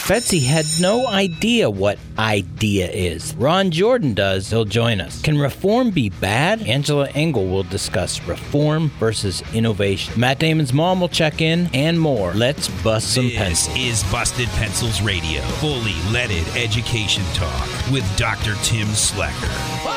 Betsy had no idea what idea is. Ron Jordan does. He'll join us. Can reform be bad? Angela Engel will discuss reform versus innovation. Matt Damon's mom will check in and more. Let's bust some pencils. This is Busted Pencils Radio. Fully leaded education talk with Dr. Tim Slacker.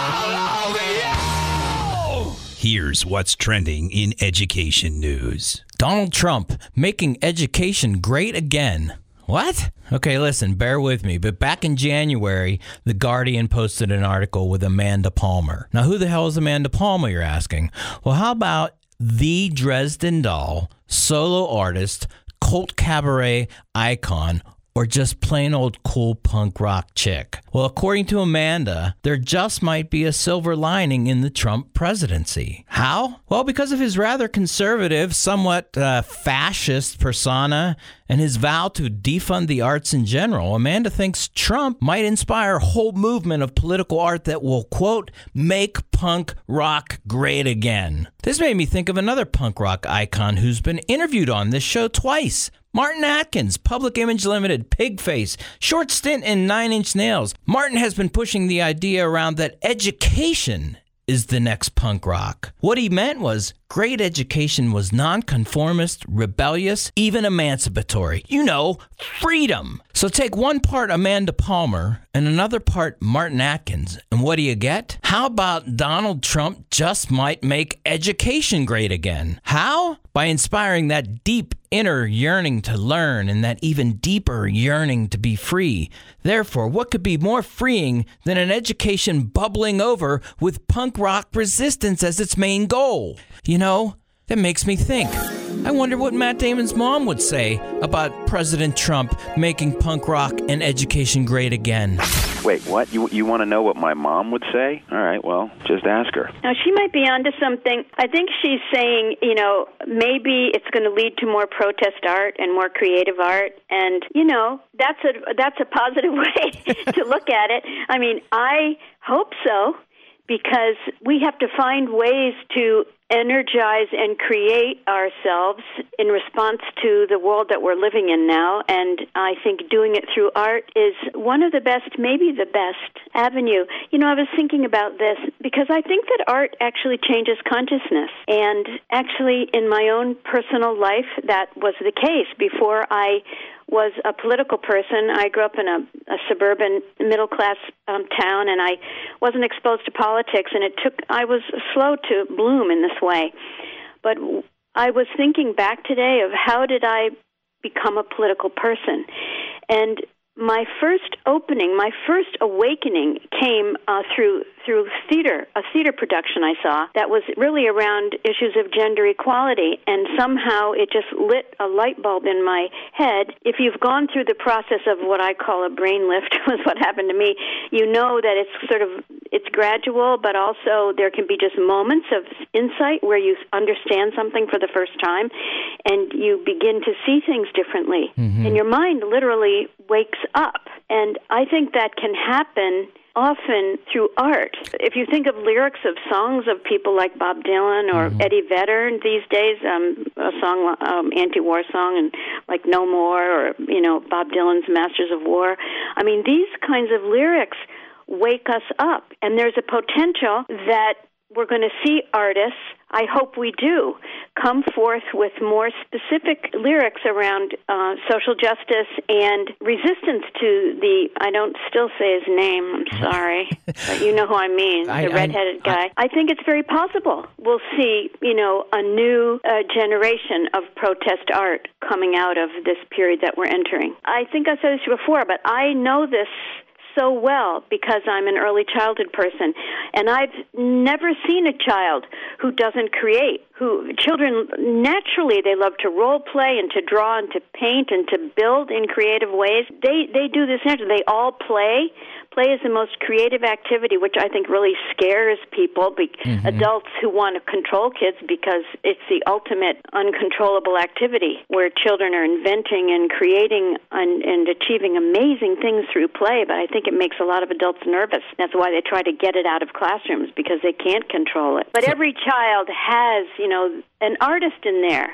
Here's what's trending in education news. Donald Trump making education great again. What? Okay, listen, bear with me. But back in January, The Guardian posted an article with Amanda Palmer. Now, who the hell is Amanda Palmer, you're asking? Well, how about the Dresden Doll, solo artist, cult cabaret icon, or just plain old cool punk rock chick? Well, according to Amanda, there just might be a silver lining in the Trump presidency. How? Well, because of his rather conservative, somewhat fascist persona and his vow to defund the arts in general, Amanda thinks Trump might inspire a whole movement of political art that will, quote, make punk rock great again. This made me think of another punk rock icon who's been interviewed on this show twice. Martin Atkins, Public Image Limited, Pigface, short stint in Nine Inch Nails. Martin has been pushing the idea around that education is the next punk rock. What he meant was great education was nonconformist, rebellious, even emancipatory. You know, freedom. So take one part Amanda Palmer and another part Martin Atkins, and what do you get? How about Donald Trump just might make education great again? How? By inspiring that deep inner yearning to learn and that even deeper yearning to be free. Therefore, what could be more freeing than an education bubbling over with punk rock resistance as its main goal? You know, that makes me think. I wonder what Matt Damon's mom would say about President Trump making punk rock and education great again. Wait, what? You want to know what my mom would say? All right, well, just ask her. Now, she might be onto something. I think she's saying, you know, maybe it's going to lead to more protest art and more creative art. And, you know, that's a positive way to look at it. I mean, I hope so, because we have to find ways to energize and create ourselves in response to the world that we're living in now. And I think doing it through art is one of the best, maybe the best avenue. You know, I was thinking about this because I think that art actually changes consciousness. And actually, in my own personal life, that was the case. Before I was a political person, I grew up in a suburban middle-class town, and I wasn't exposed to politics, and I was slow to bloom in this way. But I was thinking back today of how did I become a political person? And my first opening, my first awakening came through theater, a theater production I saw that was really around issues of gender equality, and somehow it just lit a light bulb in my head. If you've gone through the process of what I call a brain lift, was what happened to me, you know that it's gradual, but also there can be just moments of insight where you understand something for the first time, and you begin to see things differently. Mm-hmm. And your mind literally wakes up. And I think that can happen often through art. If you think of lyrics of songs of people like Bob Dylan or Eddie Vedder these days, a song, anti-war song, and like No More, or, you know, Bob Dylan's Masters of War. I mean, these kinds of lyrics wake us up, and there's a potential that we're going to see artists, I hope we do, come forth with more specific lyrics around social justice and resistance to I don't still say his name, I'm sorry, but you know who I mean, the redheaded guy. I think it's very possible we'll see, you know, a new generation of protest art coming out of this period that we're entering. I think I said this before, but I know this so well because I'm an early childhood person, and I've never seen a child who doesn't create. Children naturally, they love to role play and to draw and to paint and to build in creative ways. They do this naturally. They all play. Play is the most creative activity, which I think really scares people, adults who want to control kids, because it's the ultimate uncontrollable activity where children are inventing and creating and achieving amazing things through play. But I think it makes a lot of adults nervous. That's why they try to get it out of classrooms, because they can't control it. But every child has, you know, an artist in there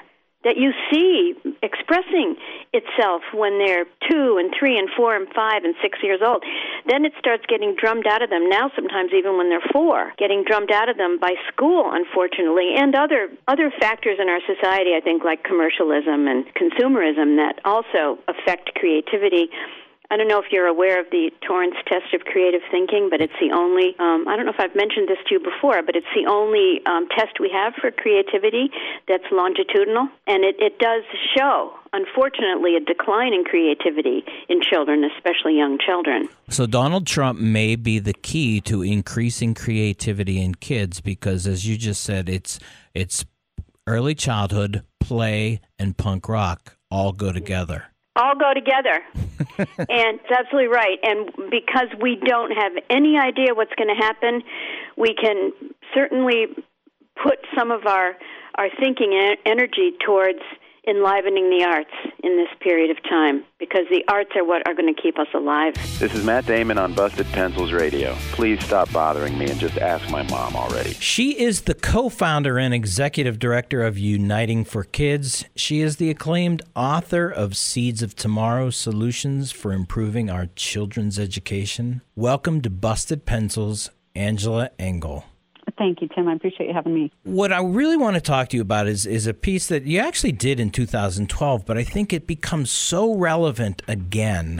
that you see expressing itself when they're 2 and 3 and 4 and 5 and 6 years old. Then it starts getting drummed out of them. Now sometimes even when they're 4, getting drummed out of them by school, unfortunately, and other factors in our society, I think, like commercialism and consumerism that also affect creativity. I don't know if you're aware of the Torrance test of creative thinking, but it's the only, I don't know if I've mentioned this to you before, but it's the only test we have for creativity that's longitudinal. And it does show, unfortunately, a decline in creativity in children, especially young children. So Donald Trump may be the key to increasing creativity in kids because, as you just said, it's early childhood, play, and punk rock all go together. All go together. And that's absolutely right. And because we don't have any idea what's going to happen, we can certainly put some of our thinking and energy towards enlivening the arts in this period of time, because the arts are what are going to keep us alive. This is Matt Damon on Busted Pencils Radio. Please stop bothering me and just ask my mom already. She is the co-founder and executive director of Uniting for Kids. She is the acclaimed author of Seeds of Tomorrow, Solutions for Improving Our Children's Education. Welcome to Busted Pencils, Angela Engel. Thank you, Tim. I appreciate you having me. What I really want to talk to you about is a piece that you actually did in 2012, but I think it becomes so relevant again,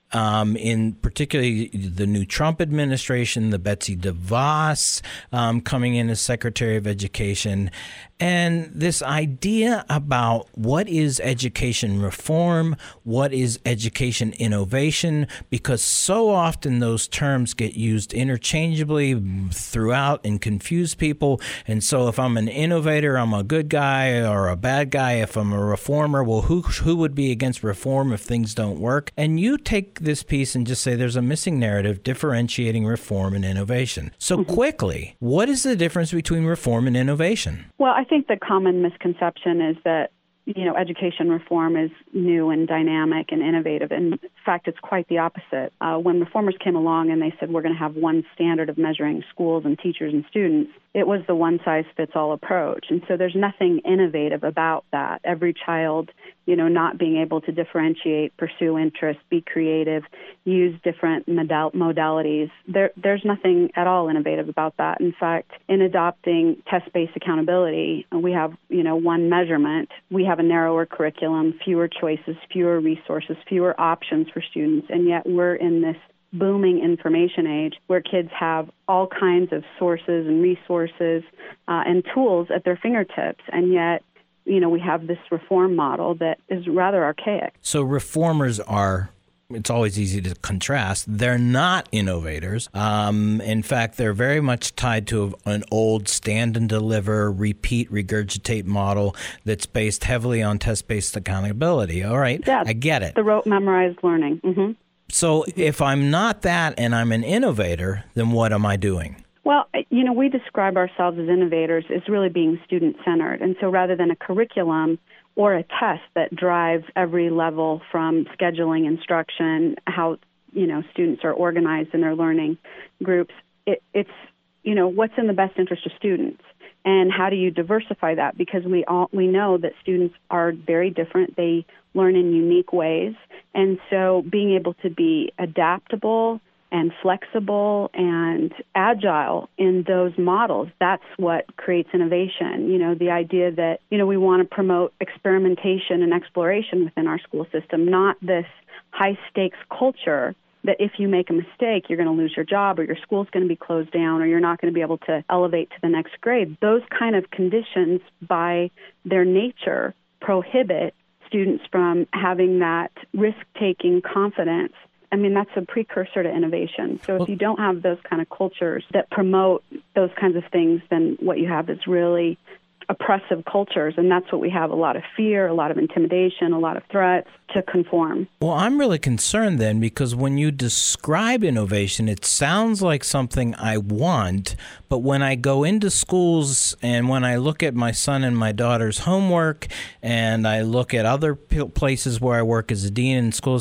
in particularly the new Trump administration, the Betsy DeVos coming in as Secretary of Education, and this idea about what is education reform, what is education innovation, because so often those terms get used interchangeably throughout and confuse people. And so if I'm an innovator, I'm a good guy or a bad guy. If I'm a reformer, well, who would be against reform if things don't work? And you take this piece and just say there's a missing narrative differentiating reform and innovation. So quickly, what is the difference between reform and innovation? Well, I think the common misconception is that, education reform is new and dynamic and innovative. And in fact, it's quite the opposite. When reformers came along and they said we're going to have one standard of measuring schools and teachers and students, it was the one-size-fits-all approach. And so there's nothing innovative about that. Every child, not being able to differentiate, pursue interests, be creative, use different modalities. There's nothing at all innovative about that. In fact, in adopting test-based accountability, we have, one measurement. We have a narrower curriculum, fewer choices, fewer resources, fewer options for students, and yet we're in this booming information age where kids have all kinds of sources and resources and tools at their fingertips, and yet we have this reform model that is rather archaic. So reformers are, it's always easy to contrast, they're not innovators. In fact, they're very much tied to an old stand and deliver, repeat, regurgitate model that's based heavily on test-based accountability. All right, yeah, I get it. The rote memorized learning. Mm-hmm. So if I'm not that and I'm an innovator, then what am I doing? Well, we describe ourselves as innovators as really being student-centered. And so rather than a curriculum or a test that drives every level from scheduling, instruction, how, students are organized in their learning groups, it's what's in the best interest of students. And how do you diversify that? Because we know that students are very different. They learn in unique ways. And so being able to be adaptable and flexible and agile in those models, that's what creates innovation. The idea that, we want to promote experimentation and exploration within our school system, not this high-stakes culture that if you make a mistake, you're going to lose your job or your school's going to be closed down or you're not going to be able to elevate to the next grade. Those kind of conditions, by their nature, prohibit students from having that risk-taking confidence. I mean, that's a precursor to innovation. So if you don't have those kind of cultures that promote those kinds of things, then what you have is really oppressive cultures, and that's what we have, a lot of fear, a lot of intimidation, a lot of threats to conform. Well, I'm really concerned then, because when you describe innovation, it sounds like something I want, but when I go into schools and when I look at my son and my daughter's homework and I look at other places where I work as a dean in schools,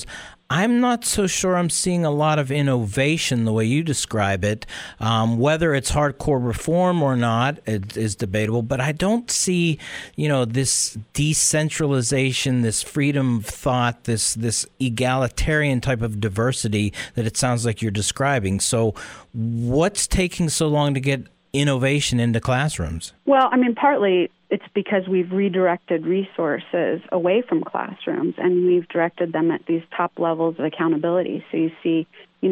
I'm not so sure I'm seeing a lot of innovation the way you describe it. Whether it's hardcore reform or not is debatable, but I don't see, this decentralization, this freedom of thought, this egalitarian type of diversity that it sounds like you're describing. So what's taking so long to get innovation into classrooms? Well, partly it's because we've redirected resources away from classrooms, and we've directed them at these top levels of accountability. So you see,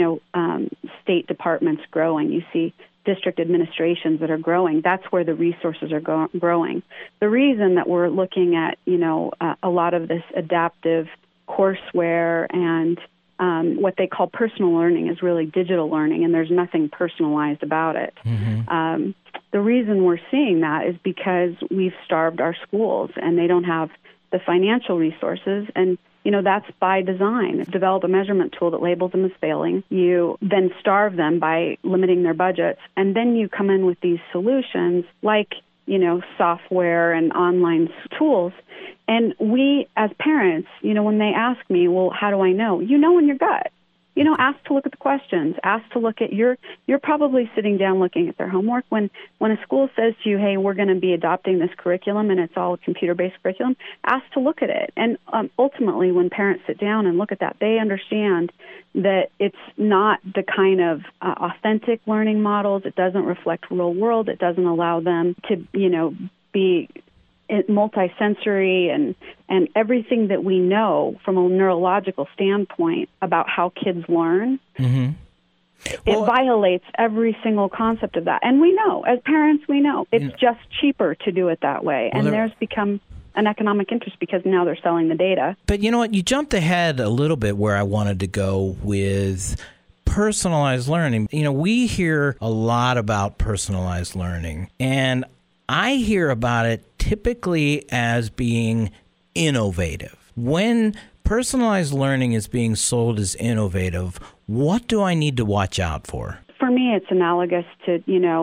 state departments growing. You see district administrations that are growing. That's where the resources are growing. The reason that we're looking at, a lot of this adaptive courseware and what they call personal learning is really digital learning, and there's nothing personalized about it. Mm-hmm. The reason we're seeing that is because we've starved our schools, and they don't have the financial resources, and that's by design. Develop a measurement tool that labels them as failing. You then starve them by limiting their budgets, and then you come in with these solutions like software and online tools. And we, as parents, when they ask me, well, how do I know? You know in your gut. Ask to look at the questions. Ask to look at you're probably sitting down looking at their homework. When a school says to you, hey, we're going to be adopting this curriculum and it's all a computer-based curriculum, ask to look at it. And ultimately, when parents sit down and look at that, they understand that it's not the kind of authentic learning models. It doesn't reflect real world. It doesn't allow them to, be multisensory and everything that we know from a neurological standpoint about how kids learn. Mm-hmm. It violates every single concept of that. And we know, as parents, it's just cheaper to do it that way. And there's become an economic interest because now they're selling the data. But you know what? You jumped ahead a little bit where I wanted to go with personalized learning. We hear a lot about personalized learning, and I hear about it typically as being innovative. When personalized learning is being sold as innovative, what do I need to watch out for? For me, it's analogous to,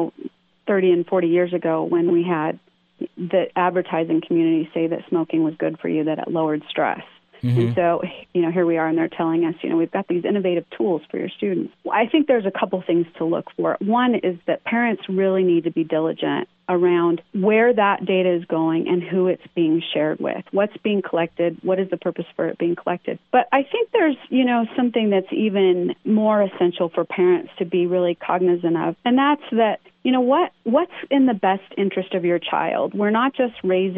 30 and 40 years ago when we had the advertising community say that smoking was good for you, that it lowered stress. Mm-hmm. And so, here we are, and they're telling us, we've got these innovative tools for your students. I think there's a couple things to look for. One is that parents really need to be diligent around where that data is going and who it's being shared with, what's being collected, what is the purpose for it being collected. But I think there's, something that's even more essential for parents to be really cognizant of, and that's that, what's in the best interest of your child. We're not just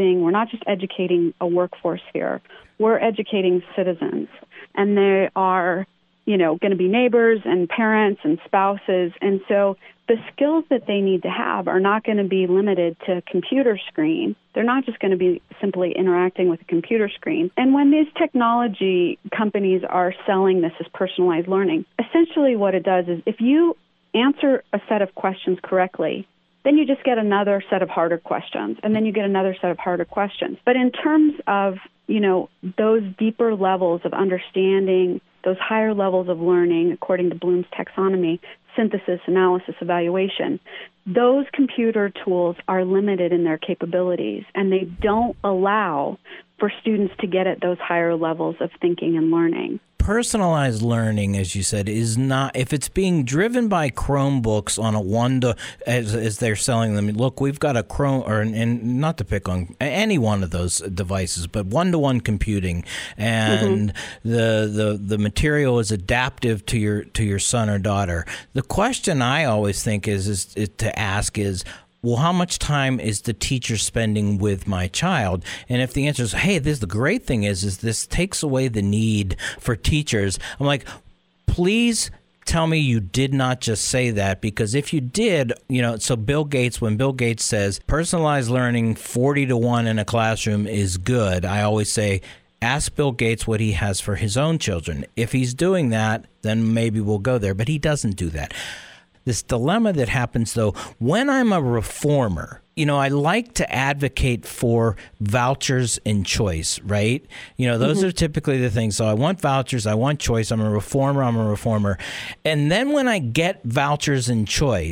educating a workforce here. We're educating citizens, and they are, going to be neighbors and parents and spouses. And so the skills that they need to have are not going to be limited to a computer screen. They're not just going to be simply interacting with a computer screen. And when these technology companies are selling this as personalized learning, essentially what it does is if you answer a set of questions correctly, then you just get another set of harder questions, and then you get another set of harder questions. But in terms of, those deeper levels of understanding, those higher levels of learning, according to Bloom's taxonomy, synthesis, analysis, evaluation, those computer tools are limited in their capabilities, and they don't allow for students to get at those higher levels of thinking and learning. Personalized learning, as you said, is not, if it's being driven by Chromebooks on a one-to, as they're selling them, look, we've got a Chrome, and not to pick on any one of those devices, but one-to-one computing, and the material is adaptive to your son or daughter. The question I always think is to ask is, well, how much time is the teacher spending with my child? And if the answer is, hey, the great thing is this takes away the need for teachers. I'm like, please tell me you did not just say that, because if you did, so Bill Gates, when Bill Gates says personalized learning 40-1 in a classroom is good, I always say, ask Bill Gates what he has for his own children. If he's doing that, then maybe we'll go there, but he doesn't do that. This dilemma that happens, though, when I'm a reformer, I like to advocate for vouchers and choice, right? Those are typically the things. So I want vouchers, I want choice. I'm a reformer. And then when I get vouchers and choice,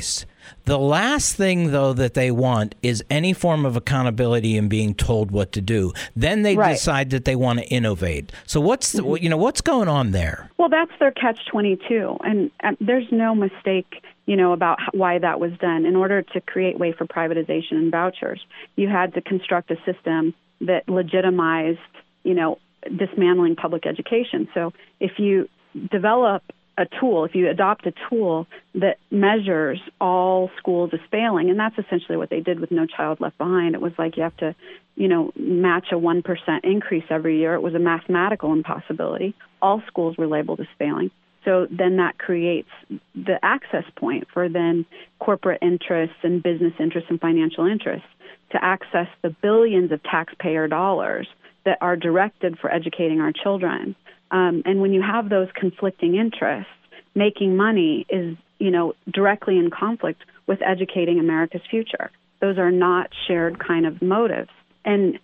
The last thing, though, that they want is any form of accountability and being told what to do. Then they decide that they want to innovate. So what's going on there? Well, that's their catch-22, and there's no mistake, about why that was done. In order to create way for privatization and vouchers, you had to construct a system that legitimized, dismantling public education. So if you develop a tool, if you adopt a tool that measures all schools as failing, and that's essentially what they did with No Child Left Behind. It was like you have to, match a 1% increase every year. It was a mathematical impossibility. All schools were labeled as failing. So then that creates the access point for then corporate interests and business interests and financial interests to access the billions of taxpayer dollars that are directed for educating our children. And when you have those conflicting interests, making money is, directly in conflict with educating America's future. Those are not shared kind of motives. And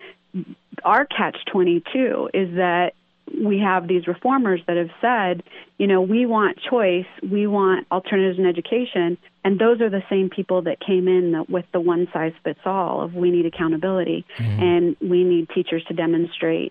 our catch-22 is that we have these reformers that have said, we want choice, we want alternatives in education, and those are the same people that came in with the one-size-fits-all of we need accountability, and we need teachers to demonstrate,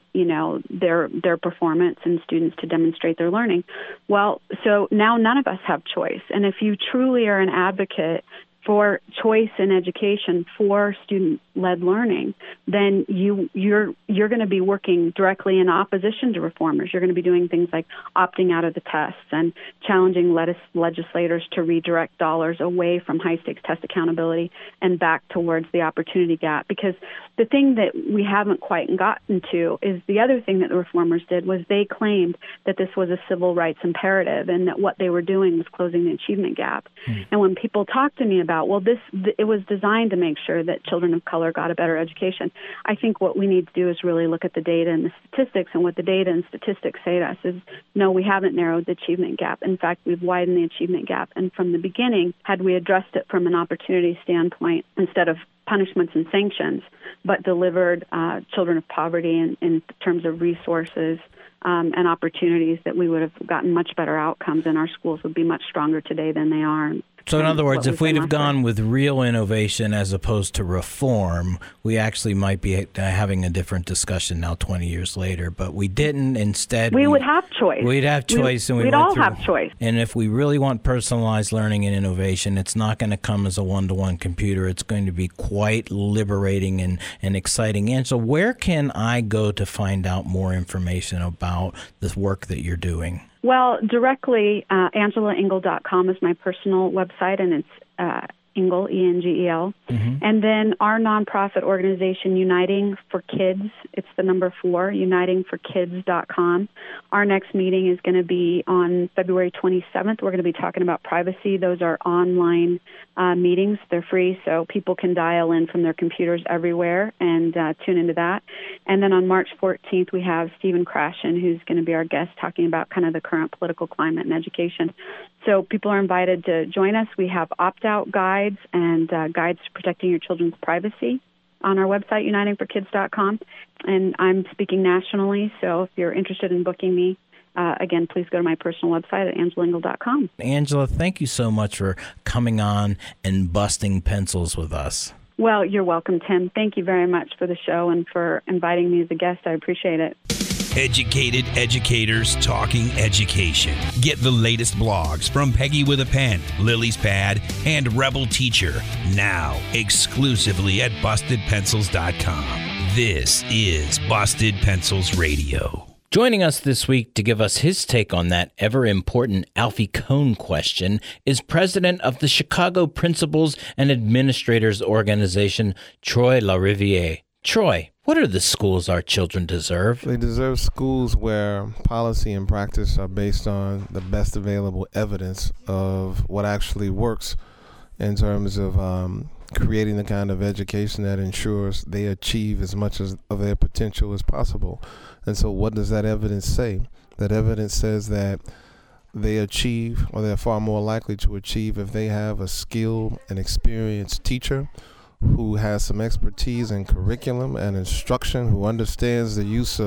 their performance and students to demonstrate their learning. Well, so now none of us have choice, and if you truly are an advocate for choice in education, for student-led learning, then you're going to be working directly in opposition to reformers. You're going to be doing things like opting out of the tests and challenging legislators to redirect dollars away from high-stakes test accountability and back towards the opportunity gap. Because the thing that we haven't quite gotten to is the other thing that the reformers did was they claimed that this was a civil rights imperative and that what they were doing was closing the achievement gap. And when people talk to me about, it was designed to make sure that children of color got a better education, I think what we need to do is really look at the data and the statistics, and what the data and statistics say to us is, no, we haven't narrowed the achievement gap. In fact, we've widened the achievement gap. And from the beginning, had we addressed it from an opportunity standpoint instead of punishments and sanctions, but delivered children of poverty in terms of resources and opportunities, that we would have gotten much better outcomes, and our schools would be much stronger today than they are. So in other words, if we'd have gone with real innovation as opposed to reform, we actually might be having a different discussion now 20 years later. But we didn't. Instead, we would have choice. We'd have choice. We'd all have choice. And if we really want personalized learning and innovation, it's not going to come as a one-to-one computer. It's going to be quite liberating and exciting. And so where can I go to find out more information about this work that you're doing? Well, directly, AngelaEngel.com is my personal website, and it's Engel, E-N-G-E-L. And then our nonprofit organization, Uniting for Kids, it's the number 4, unitingforkids.com. Our next meeting is going to be on February 27th. We're going to be talking about privacy. Those are online meetings. They're free, so people can dial in from their computers everywhere and tune into that. And then on March 14th, we have Stephen Krashen, who's going to be our guest, talking about kind of the current political climate in education. So people are invited to join us. We have opt-out guides and guides to protecting your children's privacy on our website, unitingforkids.com. And I'm speaking nationally, so if you're interested in booking me, again, please go to my personal website at angelaengel.com. Angela, thank you so much for coming on and busting pencils with us. Well, you're welcome, Tim. Thank you very much for the show and for inviting me as a guest. I appreciate it. Educated educators talking education. Get the latest blogs from Peggy with a Pen, Lily's Pad, and Rebel Teacher now exclusively at BustedPencils.com. This is Busted Pencils Radio. Joining us this week to give us his take on that ever-important Alfie Kohn question is president of the Chicago Principals and Administrators Organization, Troy LaRiviere. Troy, what are the schools our children deserve? They deserve schools where policy and practice are based on the best available evidence of what actually works in terms of creating the kind of education that ensures they achieve as much of their potential as possible. And so what does that evidence say? That evidence says that they achieve, or they're far more likely to achieve, if they have a skilled and experienced teacher who has some expertise in curriculum and instruction, who understands the use of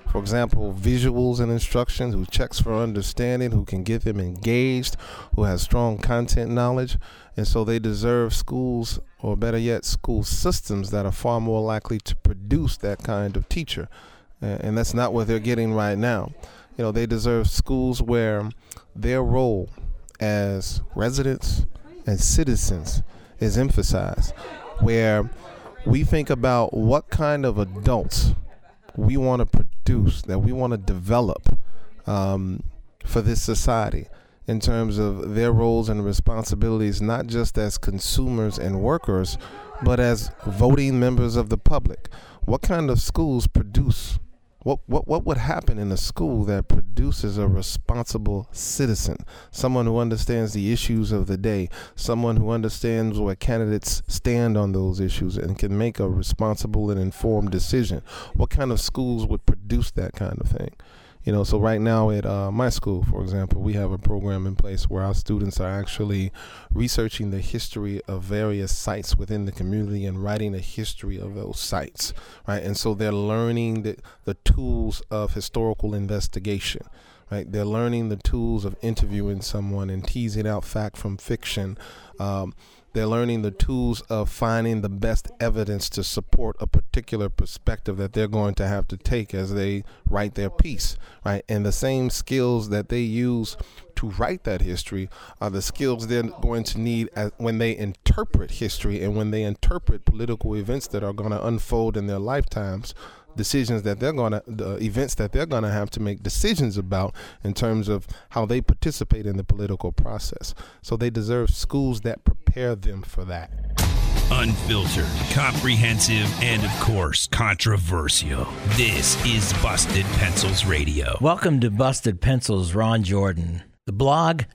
for example, visuals and instruction, who checks for understanding, who can get them engaged, who has strong content knowledge. And so they deserve schools, or better yet, school systems that are far more likely to produce that kind of teacher. And that's not what they're getting right now. They deserve schools where their role as residents and citizens is emphasized, where we think about what kind of adults we want to produce, that we want to develop for this society in terms of their roles and responsibilities, not just as consumers and workers, but as voting members of the public. What kind of schools produce? What would happen in a school that produces a responsible citizen, someone who understands the issues of the day, someone who understands where candidates stand on those issues and can make a responsible and informed decision? What kind of schools would produce that kind of thing? So right now at my school, for example, we have a program in place where our students are actually researching the history of various sites within the community and writing a history of those sites, right? And so they're learning the tools of historical investigation, right? They're learning the tools of interviewing someone and teasing out fact from fiction. They're learning the tools of finding the best evidence to support a particular perspective that they're going to have to take as they write their piece, right? And the same skills that they use to write that history are the skills they're going to need when they interpret history and when they interpret political events that are going to unfold in their lifetimes. Decisions that the events that they're going to have to make decisions about in terms of how they participate in the political process. So they deserve schools that prepare them for that. Unfiltered, comprehensive, and of course, controversial. This is Busted Pencils Radio. Welcome to Busted Pencils, Ron Jordan. The blog,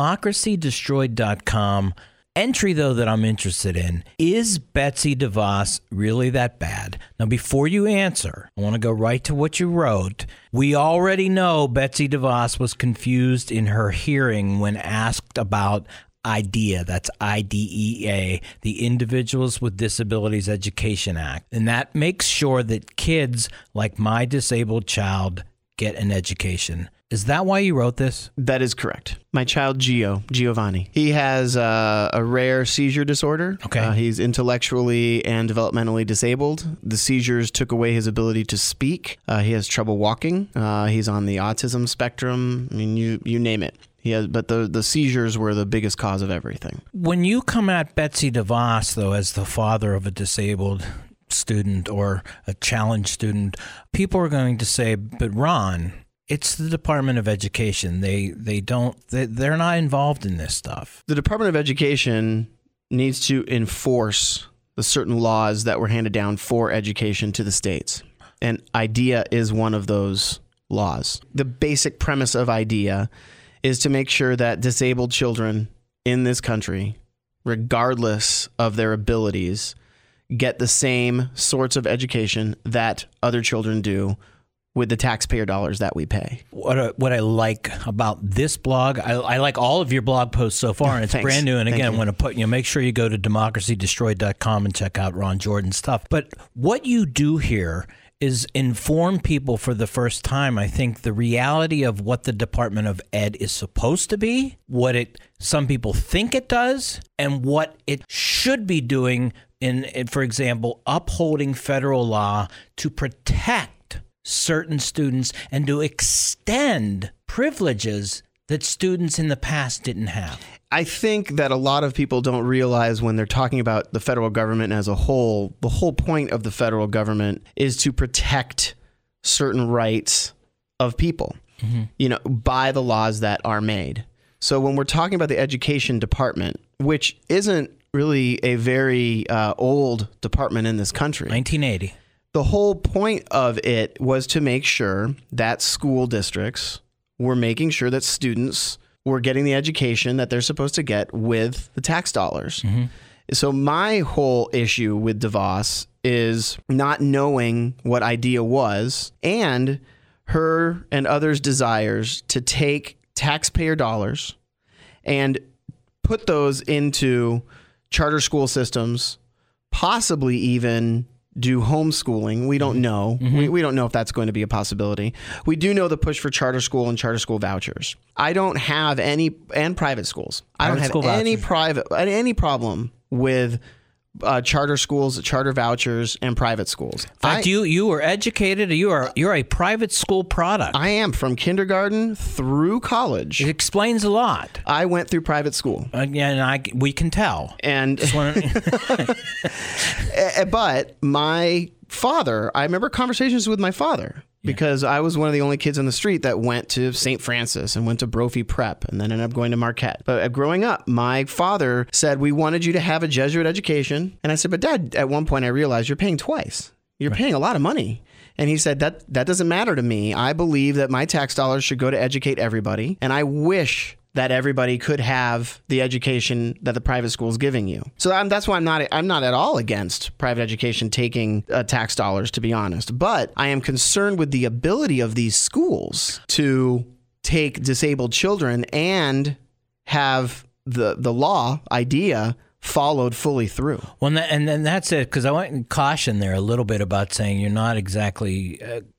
democracydestroyed.com. Entry, though, that I'm interested in, is Betsy DeVos really that bad? Now, before you answer, I want to go right to what you wrote. We already know Betsy DeVos was confused in her hearing when asked about IDEA, that's IDEA, the Individuals with Disabilities Education Act. And that makes sure that kids like my disabled child get an education. Is that why you wrote this? That is correct. My child, Giovanni, he has a rare seizure disorder. Okay. He's intellectually and developmentally disabled. The seizures took away his ability to speak. He has trouble walking. He's on the autism spectrum. I mean, you name it. But the seizures were the biggest cause of everything. When you come at Betsy DeVos, though, as the father of a disabled student or a challenged student, people are going to say, but Ron, it's the Department of Education. They're not involved in this stuff. The Department of Education needs to enforce the certain laws that were handed down for education to the states. And IDEA is one of those laws. The basic premise of IDEA is to make sure that disabled children in this country, regardless of their abilities, get the same sorts of education that other children do with the taxpayer dollars that we pay. What I like about this blog, I like all of your blog posts so far, and it's brand new. And again, I want to put, make sure you go to democracydestroyed.com and check out Ron Jordan's stuff. But what you do here is inform people for the first time, I think, the reality of what the Department of Ed is supposed to be, what some people think it does, and what it should be doing in, for example, upholding federal law to protect certain students and to extend privileges that students in the past didn't have. I think that a lot of people don't realize when they're talking about the federal government as a whole, the whole point of the federal government is to protect certain rights of people, by the laws that are made. So when we're talking about the education department, which isn't really a very old department in this country. 1980. The whole point of it was to make sure that school districts were making sure that students were getting the education that they're supposed to get with the tax dollars. Mm-hmm. So my whole issue with DeVos is not knowing what IDEA was and her and others' desires to take taxpayer dollars and put those into charter school systems, possibly even do homeschooling. We don't know. We don't know if that's going to be a possibility. We do know the push for charter school and charter school vouchers. I don't have any, and private schools. I don't have any problem with charter schools, charter vouchers, and private schools. In fact, you were educated. You're a private school product. I am, from kindergarten through college. It explains a lot. I went through private school. We can tell. And but my father, I remember conversations with my father. Because I was one of the only kids on the street that went to St. Francis and went to Brophy Prep and then ended up going to Marquette. But growing up, my father said, we wanted you to have a Jesuit education. And I said, but Dad, at one point I realized you're paying twice. You're paying a lot of money. And he said, that doesn't matter to me. I believe that my tax dollars should go to educate everybody. And I wish that everybody could have the education that the private school is giving you. So that's why I'm not at all against private education taking tax dollars, to be honest. But I am concerned with the ability of these schools to take disabled children and have the law idea followed fully through. Well, and then that's it, because I want to caution there a little bit about saying you're not exactly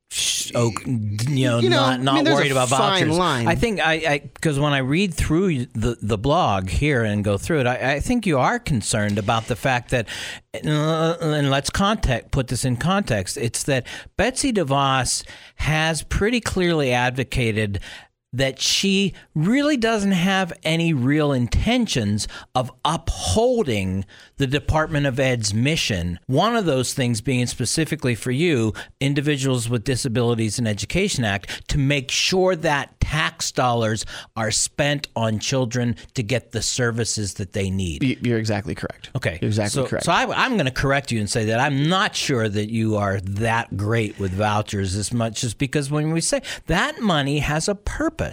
not worried about vouchers. Line. I think because when I read through the blog here and go through it, I think you are concerned about the fact that, and let's put this in context. It's that Betsy DeVos has pretty clearly advocated that she really doesn't have any real intentions of upholding the Department of Ed's mission. One of those things being specifically for you, Individuals with Disabilities in Education Act, to make sure that tax dollars are spent on children to get the services that they need. You're exactly correct. Okay. You're exactly correct. So I'm going to correct you and say that I'm not sure that you are that great with vouchers as much as because when we say that money has a purpose.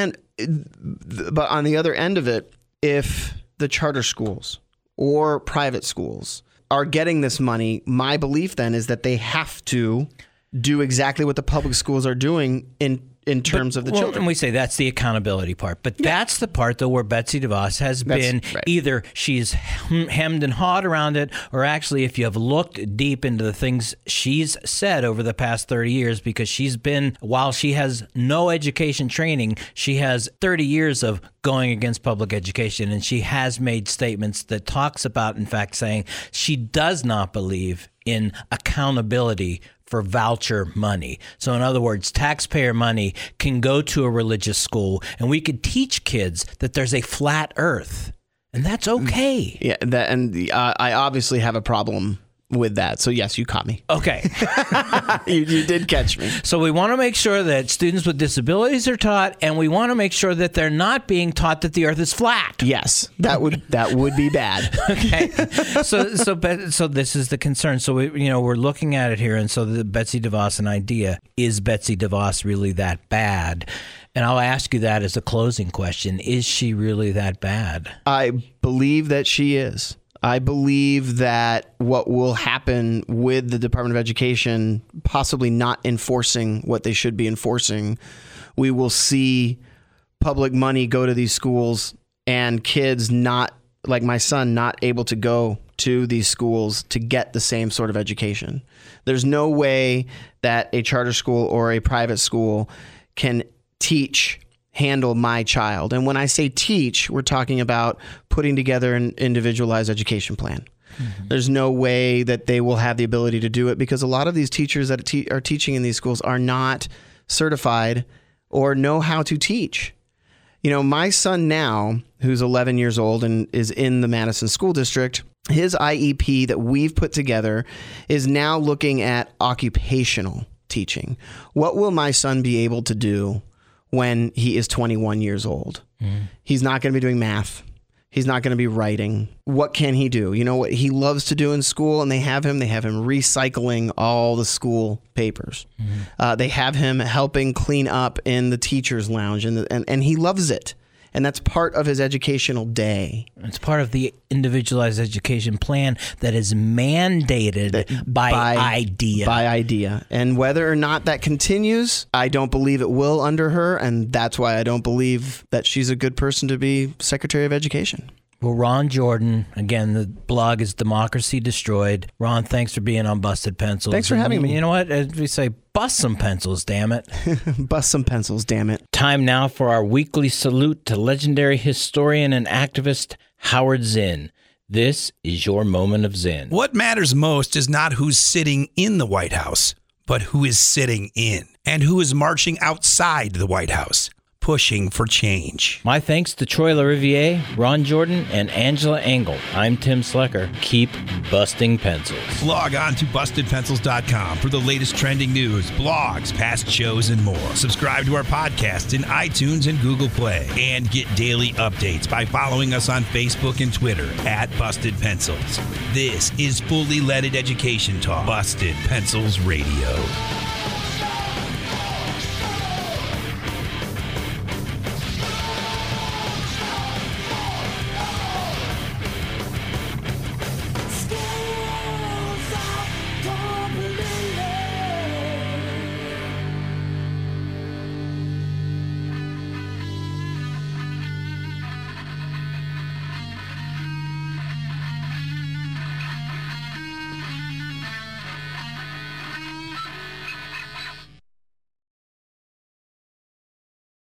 But on the other end of it, if the charter schools or private schools are getting this money, my belief then is that they have to do exactly what the public schools are doing in terms of the children. And we say that's the accountability part. But that's the part, though, where Betsy DeVos has been either she's hemmed and hawed around it, or actually, if you have looked deep into the things she's said over the past 30 years, because she's been, while she has no education training, she has 30 years of going against public education. And she has made statements that talks about, in fact, saying she does not believe in accountability for voucher money. So in other words, taxpayer money can go to a religious school and we could teach kids that there's a flat earth, and that's okay. Yeah, I obviously have a problem with that. So yes, you caught me. Okay. you did catch me. So we want to make sure that students with disabilities are taught, and we want to make sure that they're not being taught that the earth is flat. Yes, that would be bad. Okay. So this is the concern. So we're looking at it here, and so the Betsy DeVos idea, is Betsy DeVos really that bad? And I'll ask you that as a closing question. Is she really that bad? I believe that she is. I believe that what will happen with the Department of Education possibly not enforcing what they should be enforcing, we will see public money go to these schools and kids not, like my son, not able to go to these schools to get the same sort of education. There's no way that a charter school or a private school can handle my child. And when I say teach, we're talking about putting together an individualized education plan. Mm-hmm. There's no way that they will have the ability to do it because a lot of these teachers that are teaching in these schools are not certified or know how to teach. My son now, who's 11 years old and is in the Madison School District, his IEP that we've put together is now looking at occupational teaching. What will my son be able to do when he is 21 years old? He's not going to be doing math. He's not going to be writing. What can he do? You know what he loves to do in school, and they have him recycling all the school papers. They have him helping clean up in the teacher's lounge, and he loves it. And that's part of his educational day. It's part of the individualized education plan that is mandated by IDEA. By IDEA. And whether or not that continues, I don't believe it will under her. And that's why I don't believe that she's a good person to be Secretary of Education. Well, Ron Jordan, again, the blog is Democracy Destroyed. Ron, thanks for being on Busted Pencils. Thanks for having me. You know what? As we say, bust some pencils, damn it. Bust some pencils, damn it. Time now for our weekly salute to legendary historian and activist Howard Zinn. This is your moment of Zinn. What matters most is not who's sitting in the White House, but who is sitting in and who is marching outside the White House, pushing for change. My thanks to Troy LaRiviere, Ron Jordan, and Angela Engel. I'm Tim Slecker. Keep busting pencils. Log on to BustedPencils.com for the latest trending news, blogs, past shows, and more. Subscribe to our podcast in iTunes and Google Play. And get daily updates by following us on Facebook and Twitter at Busted Pencils. This is fully leaded education talk. Busted Pencils Radio.